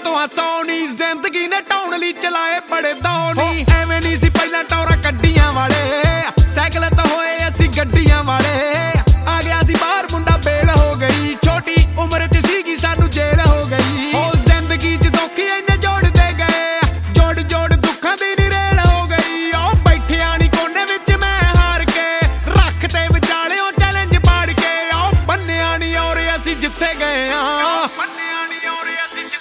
ਤੋਂ ਹੱਸੋ ਨੀ ਜ਼ਿੰਦਗੀ ਨੇ ਢਾਉਣ ਲਈ ਚਲਾਏ ਬੜੇ ਦੌ ਨੀ ਐਵੇਂ ਨਹੀਂ ਸੀ ਪਹਿਲਾਂ ਟੌਰਾ ਕੱਢੀਆਂ ਵਾਲੇ ਸਾਈਕਲ